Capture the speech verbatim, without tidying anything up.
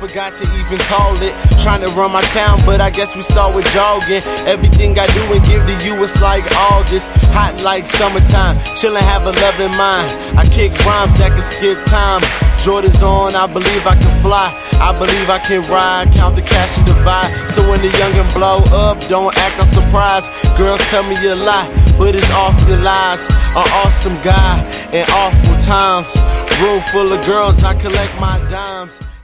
forgot to even call it. Trying to run my town, but I guess we start with jogging. Everything I do and give to you, it's like August. Hot like summertime, chillin', have a love in mind. I kick rhymes that can skip time. Jordan's on, I believe I can fly. I believe I can ride, count the cash and divide. So when the youngin' blow up, don't act on surprise. Girls tell me a lie, but it's off your lies. An awesome guy in awful times. Room full of girls, I collect my dimes.